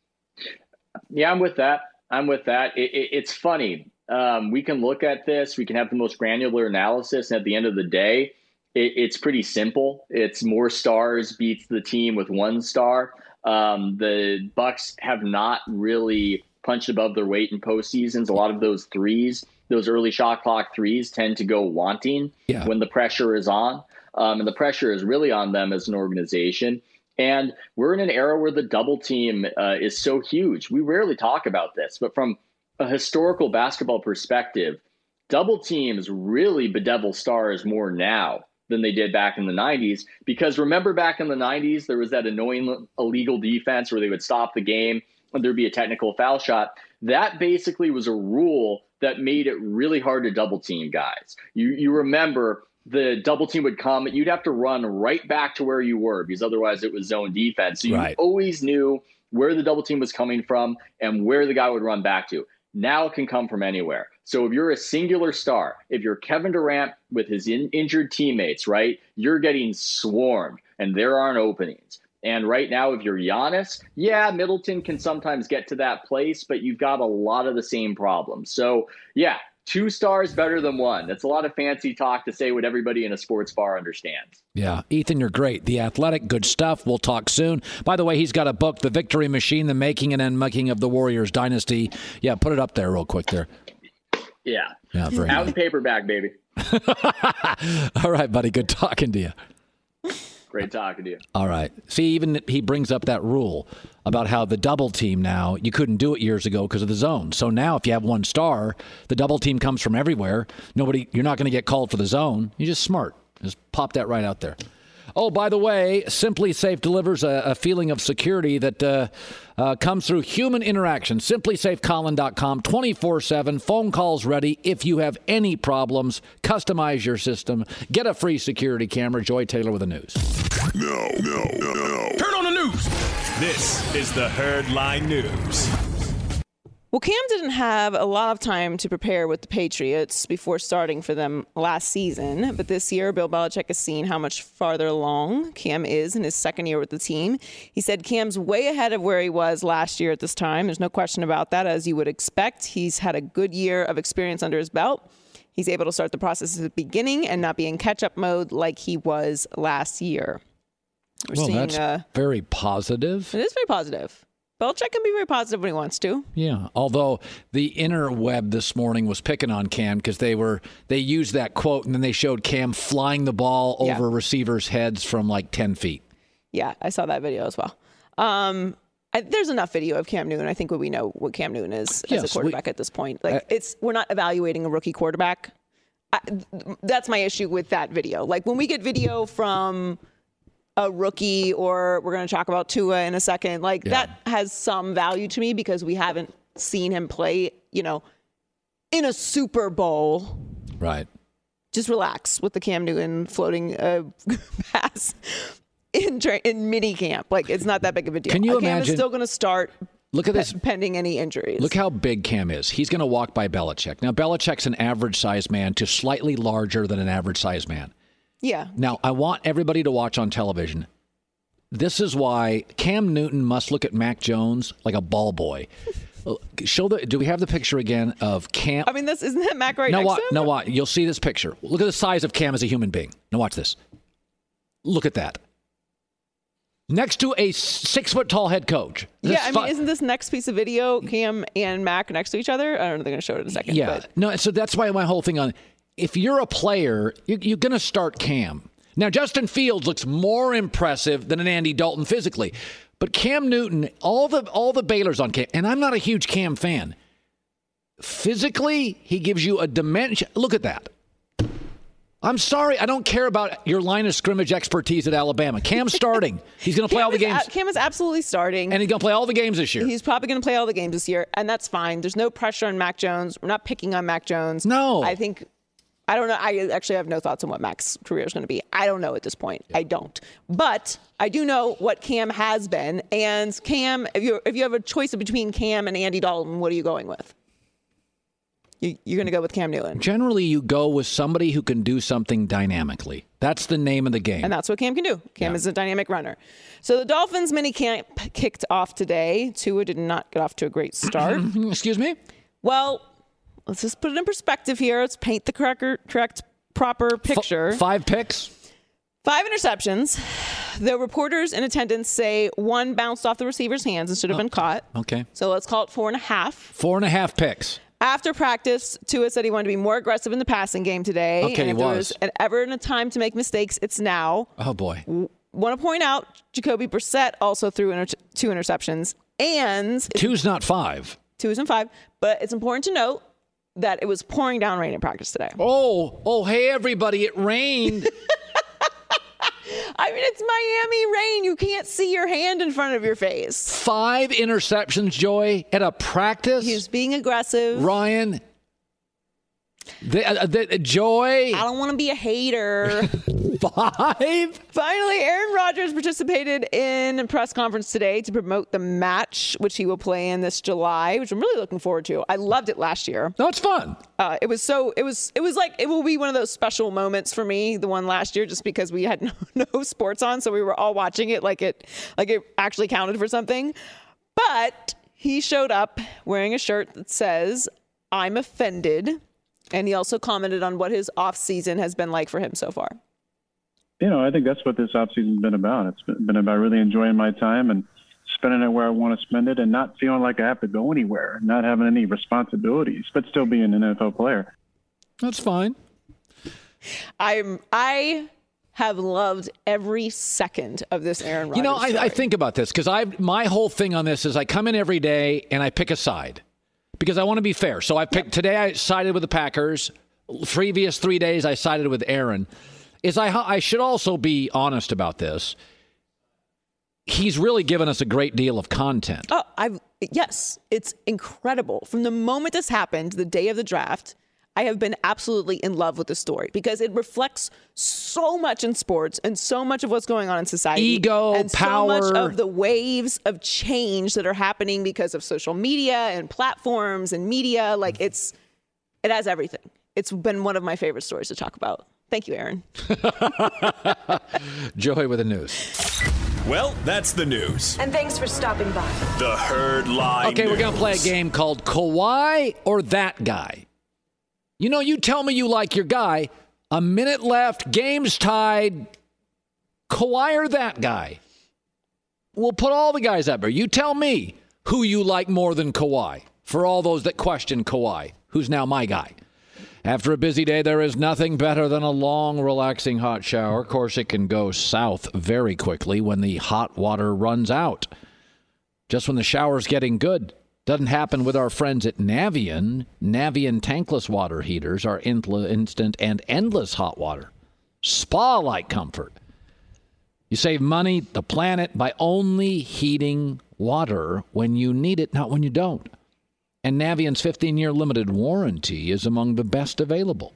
S15: Yeah, I'm with that. I'm with that. It, it, it's funny. Um, we can look at this. We can have the most granular analysis, and at the end of the day, it, it's pretty simple. It's more stars beats the team with one star. Um, the Bucks have not really punched above their weight in postseasons. A lot of those threes, those early shot clock threes, tend to go wanting yeah. when the pressure is on. Um, and the pressure is really on them as an organization. And we're in an era where the double team uh, is so huge. We rarely talk about this, but from a historical basketball perspective, double teams really bedevil stars more now than they did back in the nineties. Because remember back in the nineties, there was that annoying illegal defense where they would stop the game and there'd be a technical foul shot. That basically was a rule that made it really hard to double team guys. You you remember the double team would come, and you'd have to run right back to where you were, because otherwise it was zone defense. So you right. always knew where the double team was coming from and where the guy would run back to. Now it can come from anywhere. So if you're a singular star, if you're Kevin Durant with his in- injured teammates, right, you're getting swarmed and there aren't openings. And right now, if you're Giannis, yeah, Middleton can sometimes get to that place, but you've got a lot of the same problems. So yeah, two stars better than one. That's a lot of fancy talk to say what everybody in a sports bar understands.
S5: Yeah. Ethan, you're great. The Athletic, good stuff. We'll talk soon. By the way, he's got a book, The Victory Machine, The Making and Unmaking of the Warriors Dynasty. Yeah, put it up there real quick there.
S15: Yeah.
S5: Yeah, very
S15: Out in paperback, baby.
S5: All right, buddy. Good talking to you.
S15: Great talking to you.
S5: All right. See, even he brings up that rule about how the double team now, you couldn't do it years ago because of the zone. So now if you have one star, the double team comes from everywhere. Nobody, you're not going to get called for the zone. You're just smart. Just pop that right out there. Oh, by the way, Simply Safe delivers a, a feeling of security that uh, uh, comes through human interaction. Simply Safe Colin dot com, twenty-four seven, phone calls ready. If you have any problems, customize your system. Get a free security camera. Joy Taylor with the news.
S6: No, no, no, no.
S16: Turn on the news. This is the Herd Line News.
S8: Well, Cam didn't have a lot of time to prepare with the Patriots before starting for them last season. But this year, Bill Belichick has seen how much farther along Cam is in his second year with the team. He said Cam's way ahead of where he was last year at this time. There's no question about that, as you would expect. He's had a good year of experience under his belt. He's able to start the process at the beginning and not be in catch-up mode like he was last year. We're
S5: well,
S8: seeing,
S5: that's
S8: uh,
S5: very positive.
S8: It is very positive. Belichick can be very positive when he wants to.
S5: Yeah, although the interweb this morning was picking on Cam because they were they used that quote and then they showed Cam flying the ball
S8: Yeah.
S5: over receivers' heads from like ten feet.
S8: Yeah, I saw that video as well. Um, I, there's enough video of Cam Newton. I think we know what Cam Newton is as
S5: Yes,
S8: a quarterback
S5: we-
S8: at this point. Like
S5: Uh,
S8: it's we're not evaluating a rookie quarterback. I, that's my issue with that video. Like when we get video from a rookie, or we're going to talk about Tua in a second, like
S5: Yeah.
S8: that has some value to me because we haven't seen him play, you know, in a Super Bowl.
S5: Right.
S8: Just relax with the Cam Newton floating uh, pass in tra- in mini camp. Like it's not that big of a deal.
S5: Can you
S8: Cam
S5: imagine-
S8: is still going to start.
S5: Look at
S8: pe-
S5: this.
S8: pending any injuries.
S5: Look how big Cam is. He's going to walk by Belichick. Now, Belichick's an average-sized man to slightly larger than an average-sized man.
S8: Yeah.
S5: Now, I want everybody to watch on television. This is why Cam Newton must look at Mac Jones like a ball boy. Show the. Do we have the picture again of Cam?
S8: I mean, this isn't that Mac right
S5: no,
S8: next
S5: what?
S8: to him?
S5: No, what? You'll see this picture. Look at the size of Cam as a human being. Now watch this. Look at that. Next to a six-foot-tall head coach. This
S8: Yeah, I
S5: fu-
S8: mean, isn't this next piece of video Cam and Mac next to each other? I don't know if they're going to show it in a second.
S5: Yeah.
S8: But
S5: No, so that's why my whole thing on, if you're a player, you're, you're going to start Cam. Now, Justin Fields looks more impressive than an Andy Dalton physically. But Cam Newton, all the all the Baylor's on Cam, and I'm not a huge Cam fan. Physically, he gives you a dimension. Look at that. I'm sorry, I don't care about your line of scrimmage expertise at Alabama. Cam's starting. He's going to play
S8: Cam
S5: all the
S8: is
S5: games.
S8: a- Cam is absolutely starting.
S5: And he's going to play all the games this year.
S8: He's probably going to play all the games this year, and that's fine. There's no pressure on Mac Jones. We're not picking on Mac Jones.
S5: No.
S8: I think, I don't know. I actually have no thoughts on what Mac's career is going to be. I don't know at this point. I don't. But I do know what Cam has been. And Cam, if you if you have a choice between Cam and Andy Dalton, what are you going with? You, you're going to go with Cam Newton.
S5: Generally, you go with somebody who can do something dynamically. That's the name of the game.
S8: And that's what Cam can do. Cam is a dynamic runner. So the Dolphins mini camp kicked off today. Tua did not get off to a great start.
S5: Excuse me?
S8: Well, let's just put it in perspective here. Let's paint the correct, correct proper picture.
S5: F- five picks?
S8: Five interceptions. The reporters in attendance say one bounced off the receiver's hands and should have been caught.
S5: Okay.
S8: So let's call it four and a half.
S5: Four and a half picks.
S8: After practice, Tua said he wanted to be more aggressive in the passing game today.
S5: Okay,
S8: and
S5: he
S8: if there
S5: was.
S8: was an, ever in a time to make mistakes, it's now.
S5: Oh, boy.
S8: Want to point out, Jacoby Brissett also threw inter- two interceptions. And
S5: Two's not five.
S8: two is in five. But it's important to note that it was pouring down rain in practice today.
S5: Oh, oh, hey, everybody, it rained.
S8: I mean, it's Miami rain. You can't see your hand in front of your face.
S5: Five interceptions, Joy, at a practice.
S8: He's being aggressive.
S5: Ryan, the, uh, the, Joy.
S8: I don't want to be a hater.
S5: Five?
S8: Finally, Aaron Rodgers participated in a press conference today to promote the match, which he will play in this July, which I'm really looking forward to. I loved it last year.
S5: No, it's fun.
S8: Uh, it was so, it was, it was like, it will be one of those special moments for me, the one last year, just because we had no, no sports on. So we were all watching it like it, like it actually counted for something. But he showed up wearing a shirt that says, "I'm offended." And he also commented on what his off season has been like for him so far.
S9: You know, I think that's what this offseason's been about. It's been, been about really enjoying my time and spending it where I want to spend it and not feeling like I have to go anywhere, not having any responsibilities, but still being an N F L player.
S5: That's fine.
S8: I'm, I have loved every second of this Aaron Rodgers
S5: You know, I,
S8: story.
S5: I think about this because I my whole thing on this is I come in every day and I pick a side because I want to be fair. So I picked today. I sided with the Packers. Previous three days I sided with Aaron. Is I I should also be honest about this. He's really given us a great deal of content.
S8: Oh, I've yes, it's incredible. From the moment this happened, the day of the draft, I have been absolutely in love with the story because it reflects so much in sports and so much of what's going on in society.
S5: Ego,
S8: and
S5: power.
S8: so much of the waves of change that are happening because of social media and platforms and media. Like it's, it has everything. It's been one of my favorite stories to talk about. Thank you, Aaron.
S5: Joy with the news.
S16: Well, that's the news.
S17: And thanks for stopping by.
S16: The Herd Line
S5: Okay,
S16: News.
S5: we're going to play a game called Kawhi or That Guy. You know, you tell me you like your guy. A minute left, game's tied. Kawhi or That Guy? We'll put all the guys up there. You tell me. who you like more than Kawhi. For all those that question Kawhi, who's now my guy. After a busy day, there is nothing better than a long, relaxing hot shower. Of course, it can go south very quickly when the hot water runs out. Just when the shower's getting good. Doesn't happen with our friends at Navien. Navien tankless water heaters are instant and endless hot water. Spa-like comfort. You save money, the planet, by only heating water when you need it, not when you don't. And Navient's fifteen-year limited warranty is among the best available.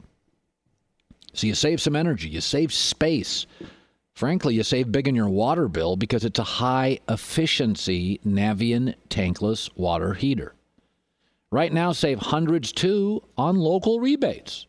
S5: So you save some energy, you save space. Frankly, you save big in your water bill because it's a high-efficiency Navien tankless water heater. Right now, save hundreds, too, on local rebates.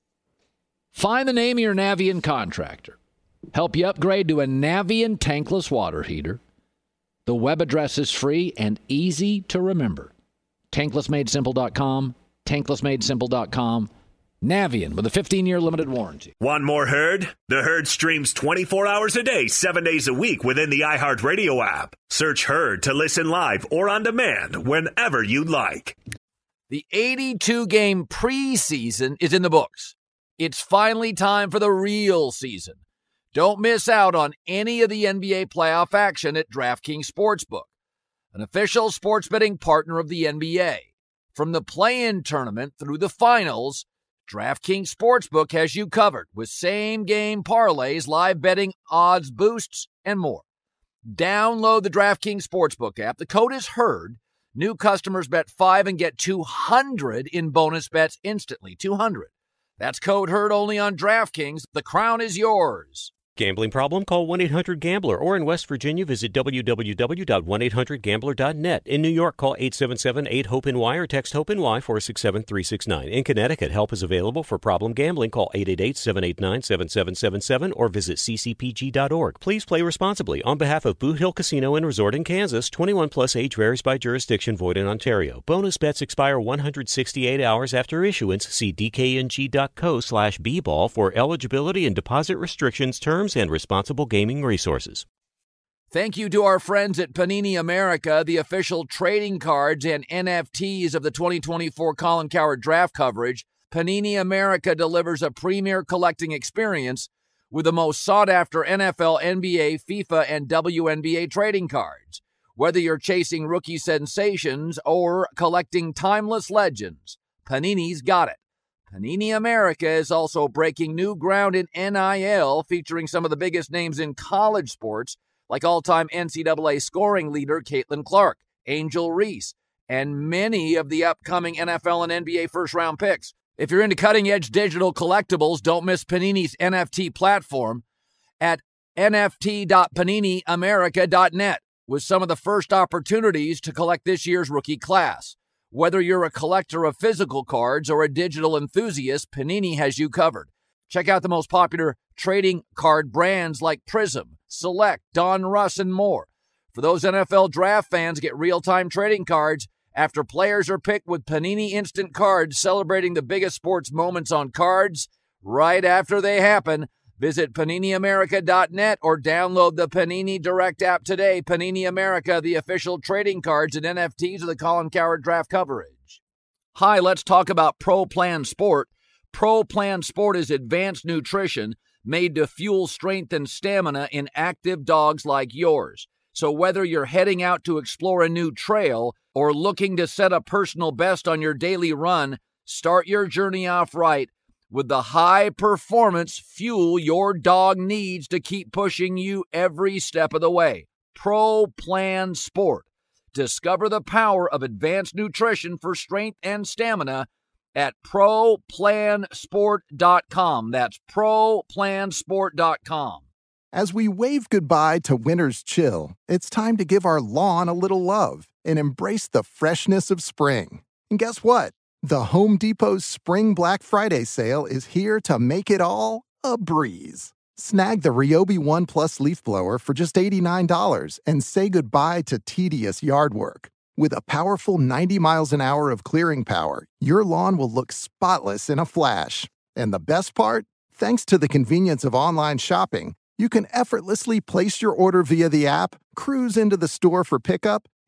S5: Find the name of your Navien contractor. Help you upgrade to a Navien tankless water heater. The web address is free and easy to remember. tankless made simple dot com, tankless made simple dot com. Navien with a fifteen-year limited warranty.
S7: Want more Herd? The Herd streams twenty-four hours a day, seven days a week within the iHeartRadio app. Search Herd to listen live or on demand whenever you like.
S2: The eighty-two game preseason is in the books. It's finally time for the real season. Don't miss out on any of the N B A playoff action at DraftKings Sportsbook, an official sports betting partner of the N B A. From the play-in tournament through the finals, DraftKings Sportsbook has you covered with same-game parlays, live betting, odds boosts, and more. Download the DraftKings Sportsbook app. The code is HERD. New customers bet five and get two hundred in bonus bets instantly. two hundred. That's code HERD only on DraftKings. The crown is yours.
S1: Gambling problem? Call one eight hundred gambler, or in West Virginia, visit w w w dot one eight hundred gambler dot net. In New York, call eight seven seven eight hope N Y or text HOPE-NY four six seven three six nine. In Connecticut, help is available for problem gambling. Call eight eight eight seven eight nine seven seven seven seven or visit c c p g dot org. Please play responsibly. On behalf of Boot Hill Casino and Resort in Kansas, twenty-one plus age varies by jurisdiction, void in Ontario. Bonus bets expire one hundred sixty-eight hours after issuance. See d k n g dot co slash b ball for eligibility and deposit restrictions, terms, and responsible gaming resources.
S2: Thank you to our friends at Panini America, the official trading cards and N F Ts of the twenty twenty-four Colin Cowherd draft coverage. Panini America delivers a premier collecting experience with the most sought-after N F L, N B A, FIFA, and W N B A trading cards. Whether you're chasing rookie sensations or collecting timeless legends, Panini's got it. Panini America is also breaking new ground in N I L, featuring some of the biggest names in college sports, like all-time N C double A scoring leader Caitlin Clark, Angel Reese, and many of the upcoming N F L and N B A first-round picks. If you're into cutting-edge digital collectibles, don't miss Panini's N F T platform at n f t dot panini america dot net with some of the first opportunities to collect this year's rookie class. Whether you're a collector of physical cards or a digital enthusiast, Panini has you covered. Check out the most popular trading card brands like Prism, Select, Don Russ, and more. For those N F L draft fans, get real-time trading cards after players are picked with Panini Instant Cards, celebrating the biggest sports moments on cards right after they happen. Visit panini america dot net or download the Panini Direct app today. Panini America, the official trading cards and N F Ts of the Colin Cowherd draft coverage. Hi, let's talk about Pro Plan Sport. Pro Plan Sport is advanced nutrition made to fuel strength and stamina in active dogs like yours. So whether you're heading out to explore a new trail or looking to set a personal best on your daily run, start your journey off right with the high-performance fuel your dog needs to keep pushing you every step of the way. Pro Plan Sport. Discover the power of advanced nutrition for strength and stamina at pro plan sport dot com. That's pro plan sport dot com.
S11: As we wave goodbye to winter's chill, it's time to give our lawn a little love and embrace the freshness of spring. And guess what? The Home Depot's Spring Black Friday sale is here to make it all a breeze. Snag the Ryobi One Plus leaf blower for just eighty-nine dollars and say goodbye to tedious yard work. With a powerful ninety miles an hour of clearing power, your lawn will look spotless in a flash. And the best part? Thanks to the convenience of online shopping, you can effortlessly place your order via the app, cruise into the store for pickup,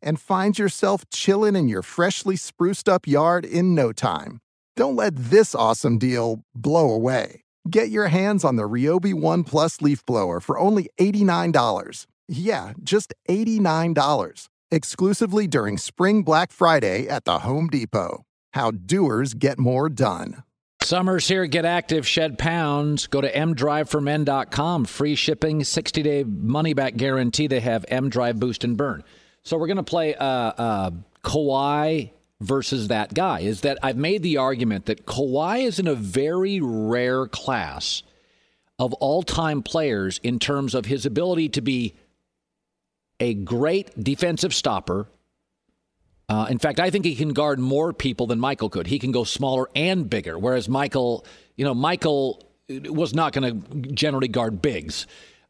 S11: and find yourself chilling in your freshly spruced up yard in no time. Don't let this awesome deal blow away. Get your hands on the Ryobi One Plus leaf blower for only eighty-nine dollars. Yeah, just eighty-nine dollars. Exclusively during Spring Black Friday at the Home Depot. How doers get more done.
S5: Summer's here. Get active. Shed pounds. Go to m drive for men dot com. Free shipping. sixty-day money-back guarantee. They have M-Drive Boost and Burn. So we're going to play uh, uh, Kawhi versus that guy. Is that I've made the argument that Kawhi is in a very rare class of all-time players in terms of his ability to be a great defensive stopper. Uh, in fact, I think he can guard more people than Michael could. He can go smaller and bigger, whereas Michael, you know, Michael was not going to generally guard bigs.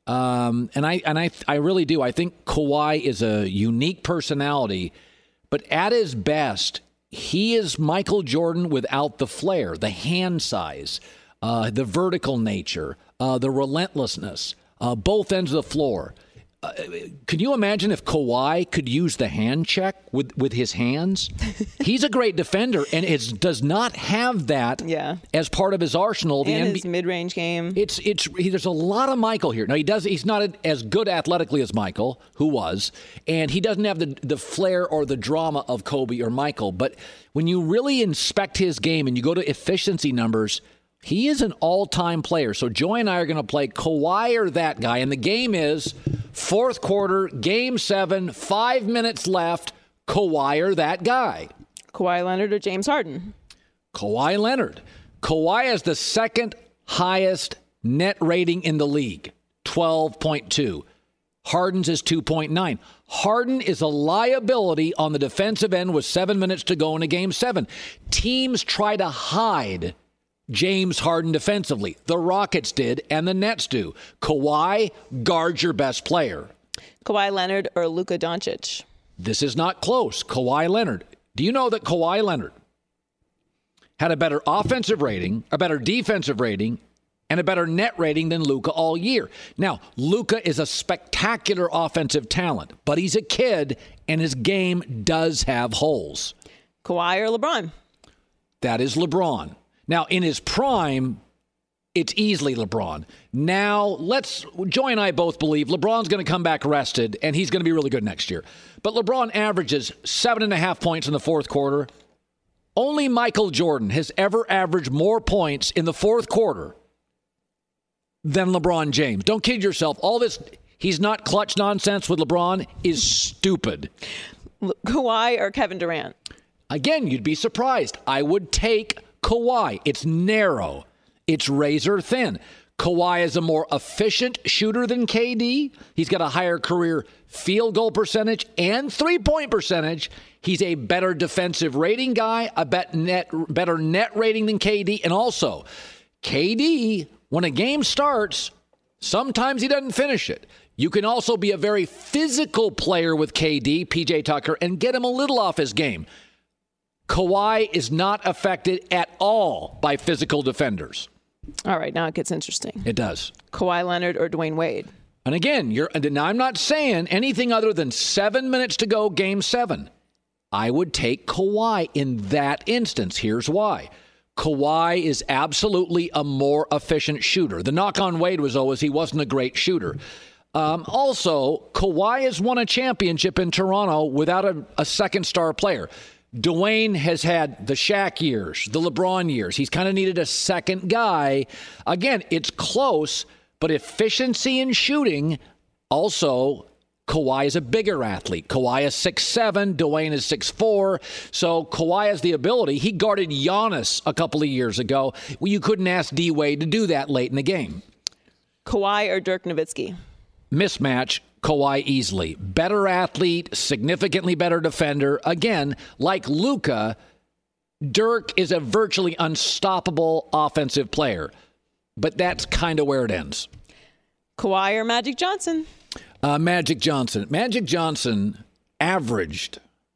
S5: Um, and I and I I really do. I think Kawhi is a unique personality, but at his best, he is Michael Jordan without the flair, the hand size, uh, the vertical nature, uh, the relentlessness, uh, both ends of the floor. Uh, can you imagine if Kawhi could use the hand check with, with his hands? He's a great defender and it does not have that
S8: yeah.
S5: as part of his arsenal. The
S8: and
S5: N B A,
S8: his mid-range game.
S5: It's it's he, there's a lot of Michael here. Now he does he's not as good athletically as Michael, who was, and he doesn't have the the flair or the drama of Kobe or Michael. But when you really inspect his game and you go to efficiency numbers, he is an all-time player. So Joy and I are going to play Kawhi or that guy, and the game is fourth quarter, game seven, five minutes left, Kawhi or that guy.
S8: Kawhi Leonard or James Harden?
S5: Kawhi Leonard. Kawhi has the second highest net rating in the league, twelve point two. Harden's is two point nine. Harden is a liability on the defensive end with seven minutes to go in a game seven. Teams try to hide James Harden defensively. The Rockets did, and the Nets do. Kawhi, guard your best player.
S8: Kawhi Leonard or Luka Doncic?
S5: This is not close. Kawhi Leonard. Do you know that Kawhi Leonard had a better offensive rating, a better defensive rating, and a better net rating than Luka all year? Now, Luka is a spectacular offensive talent, but he's a kid, and his game does have holes.
S8: Kawhi or LeBron?
S5: That is LeBron. Now, in his prime, it's easily LeBron. Now, let's, Joy and I both believe LeBron's going to come back rested, and he's going to be really good next year. But LeBron averages seven and a half points in the fourth quarter. Only Michael Jordan has ever averaged more points in the fourth quarter than LeBron James. Don't kid yourself. All this, he's not clutch nonsense with LeBron is stupid.
S8: Kawhi or Kevin Durant?
S5: Again, you'd be surprised. I would take Kawhi. It's narrow. It's razor thin. Kawhi is a more efficient shooter than K D. He's got a higher career field goal percentage and three-point percentage. He's a better defensive rating guy, a bet net, better net rating than K D. And also, K D, when a game starts, sometimes he doesn't finish it. You can also be a very physical player with K D, P J Tucker, and get him a little off his game. Kawhi is not affected at all by physical defenders.
S8: All right, now it gets interesting.
S5: It does.
S8: Kawhi Leonard or Dwayne Wade?
S5: And again, you're, now I'm not saying anything other than seven minutes to go, game seven. I would take Kawhi in that instance. Here's why. Kawhi is absolutely a more efficient shooter. The knock on Wade was always he wasn't a great shooter. Um, also, Kawhi has won a championship in Toronto without a, a second star player. Dwayne has had the Shaq years, the LeBron years. He's kind of needed a second guy. Again, it's close, but efficiency in shooting, also, Kawhi is a bigger athlete. Kawhi is six seven, Dwayne is six four. So Kawhi has the ability. He guarded Giannis a couple of years ago. Well, you couldn't ask D-Wade to do that late in the game.
S8: Kawhi or Dirk Nowitzki?
S5: Mismatch. Kawhi easily. Better athlete, significantly better defender. Again, like Luka, Dirk is a virtually unstoppable offensive player. But that's kind of where it ends.
S8: Kawhi or Magic Johnson?
S5: Uh, Magic Johnson. Magic Johnson averaged,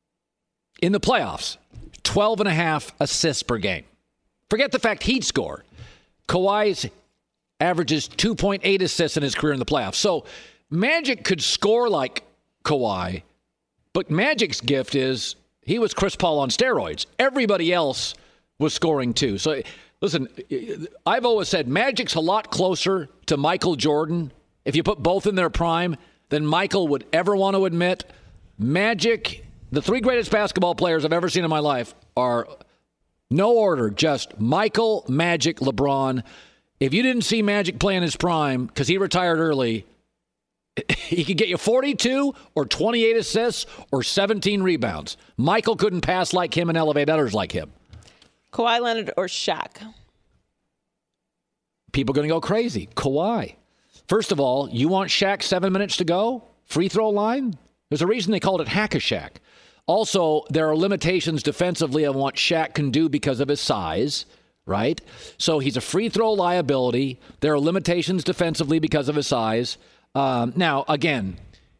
S5: in the playoffs, twelve and a half assists per game. Forget the fact he'd score. Kawhi's averages two point eight assists in his career in the playoffs. So Magic could score like Kawhi, But Magic's gift is he was Chris Paul on steroids. Everybody else was scoring too. So, listen, I've always said Magic's a lot closer to Michael Jordan, if you put both in their prime, than Michael would ever want to admit. Magic, the three greatest basketball players I've ever seen in my life are, no order, just Michael, Magic, LeBron. If you didn't see Magic play in his prime, because he retired early, he could get you forty-two or twenty-eight assists or seventeen rebounds. Michael couldn't pass like him and elevate others like him.
S8: Kawhi Leonard or Shaq?
S5: People are going to go crazy. Kawhi. First of all, you want Shaq seven minutes to go? Free throw line? There's a reason they called it Hack-a-Shaq. Also, there are limitations defensively on what Shaq can do because of his size, right? So he's a free throw liability. There are limitations defensively because of his size. Um, now, again,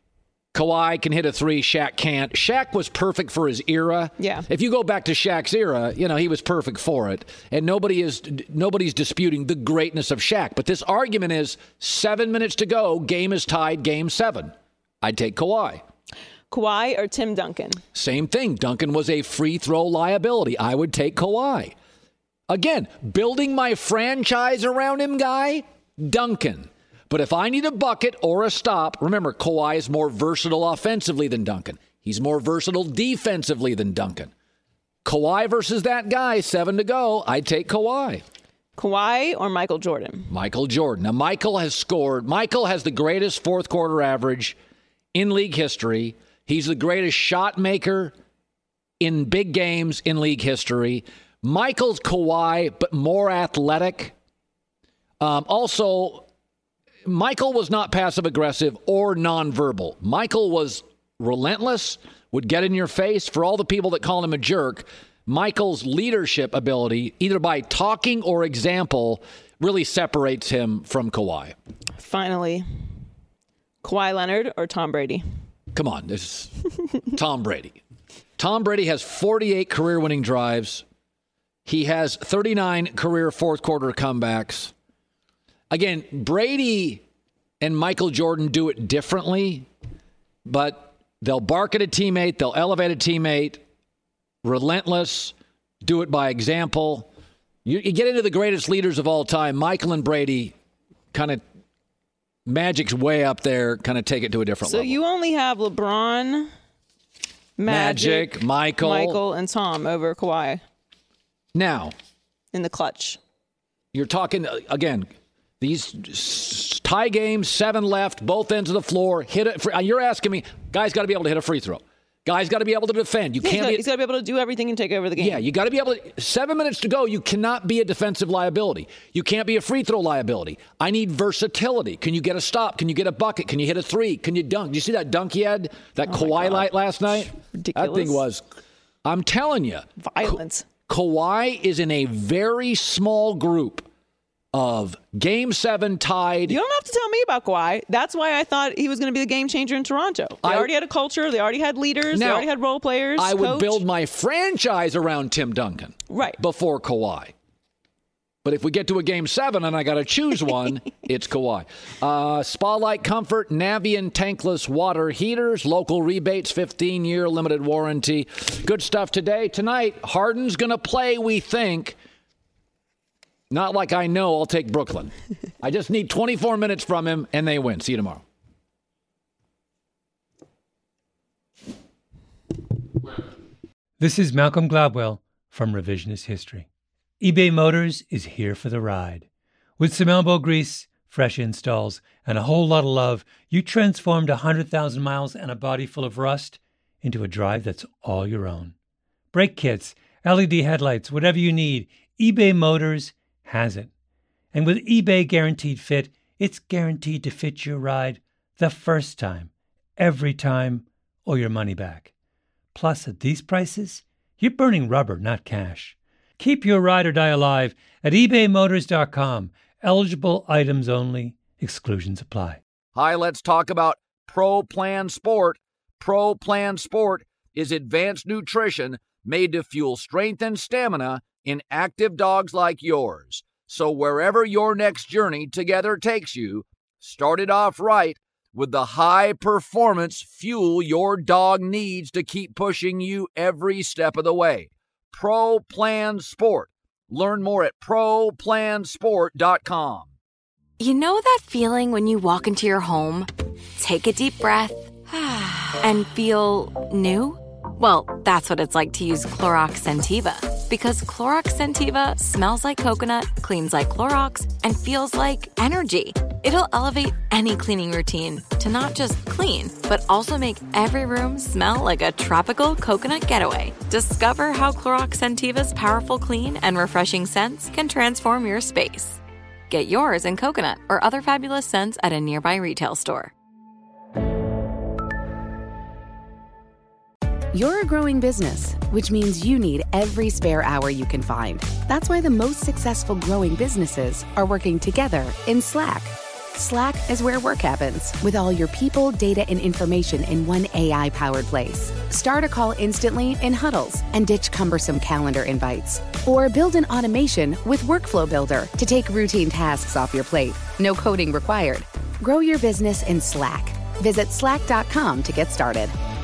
S5: Kawhi can hit a three, Shaq can't. Shaq was perfect for his era.
S8: Yeah.
S5: If you go back to Shaq's era, you know, he was perfect for it. And nobody is nobody's disputing the greatness of Shaq. But this argument is seven minutes to go, game is tied, game seven. I'd take Kawhi.
S8: Kawhi or Tim Duncan?
S5: Same thing. Duncan was a free throw liability. I would take Kawhi. Again, building my franchise around him guy, Duncan. But if I need a bucket or a stop, remember, Kawhi is more versatile offensively than Duncan. He's more versatile defensively than Duncan. Kawhi versus that guy, seven to go. I'd take Kawhi.
S8: Kawhi or Michael Jordan?
S5: Michael Jordan. Now, Michael has scored. Michael has the greatest fourth quarter average in league history. He's the greatest shot maker in big games in league history. Michael's Kawhi, but more athletic. Um, also, Michael was not passive-aggressive or nonverbal. Michael was relentless, would get in your face. For all the people that call him a jerk, Michael's leadership ability, either by talking or example, really separates him from Kawhi.
S8: Finally, Kawhi Leonard or Tom Brady?
S5: Come on, this is Tom Brady. Tom Brady has forty-eight career-winning drives. He has thirty-nine career fourth-quarter comebacks. Again, Brady and Michael Jordan do it differently, but they'll bark at a teammate, they'll elevate a teammate, relentless, do it by example. You, you get into the greatest leaders of all time, Michael and Brady, kind of Magic's way up there, kind of take it to a different
S8: so
S5: level.
S8: So you only have LeBron, Magic,
S5: Magic, Michael,
S8: Michael, and Tom over Kawhi.
S5: Now,
S8: in the clutch,
S5: you're talking again. These tie games, seven left, both ends of the floor. Hit it. You're asking me, guys got to be able to hit a free throw. Guys got to be able to defend. You
S8: yeah,
S5: can't.
S8: He's,
S5: be,
S8: he's got to be able to do everything and take over the game.
S5: Yeah, you got to be able to. Seven minutes to go. You cannot be a defensive liability. You can't be a free throw liability. I need versatility. Can you get a stop? Can you get a bucket? Can you hit a three? Can you dunk? Do you see that dunk he had? That oh Kawhi light last night?
S8: Ridiculous.
S5: That thing was. I'm telling you,
S8: violence.
S5: Ka- Kawhi is in a very small group of game seven tied.
S8: You don't have to tell me about Kawhi. That's why I thought he was going to be the game changer in Toronto. They I, already had a culture. They already had leaders. Now, they already had role players.
S5: I
S8: coach.
S5: would build my franchise around Tim Duncan.
S8: Right.
S5: Before Kawhi. But if we get to a game seven and I got to choose one, it's Kawhi. Uh, Spa-Like Comfort, Navien tankless water heaters, local rebates, fifteen-year limited warranty. Good stuff today. Tonight, Harden's going to play, we think. Not like I know I'll take Brooklyn. I just need twenty-four minutes from him, and they win. See you tomorrow.
S17: This is Malcolm Gladwell from Revisionist History. eBay Motors is here for the ride. With some elbow grease, fresh installs, and a whole lot of love, you transformed one hundred thousand miles and a body full of rust into a drive that's all your own. Brake kits, L E D headlights, whatever you need, eBay Motors has it. And with eBay Guaranteed Fit, it's guaranteed to fit your ride the first time, every time, or your money back. Plus, at these prices, you're burning rubber, not cash. Keep your ride or die alive at ebay motors dot com. Eligible items only. Exclusions apply.
S2: Hi, let's talk about Pro Plan Sport. Pro Plan Sport is advanced nutrition made to fuel strength and stamina in active dogs like yours. So wherever your next journey together takes you, start it off right with the high performance fuel your dog needs to keep pushing you every step of the way. Pro Plan Sport. Learn more at pro plan sport dot com.
S18: You know that feeling when you walk into your home, take a deep breath, and feel new? Well, that's what it's like to use Clorox Scentiva. Because Clorox Scentiva smells like coconut, cleans like Clorox, and feels like energy. It'll elevate any cleaning routine to not just clean, but also make every room smell like a tropical coconut getaway. Discover how Clorox Scentiva's powerful clean and refreshing scents can transform your space. Get yours in coconut or other fabulous scents at a nearby retail store.
S19: You're a growing business, which means you need every spare hour you can find. That's why the most successful growing businesses are working together in Slack. Slack is where work happens, with all your people, data, and information in one A I-powered place. Start a call instantly in huddles and ditch cumbersome calendar invites. Or build an automation with Workflow Builder to take routine tasks off your plate. No coding required. Grow your business in Slack. Visit slack dot com to get started.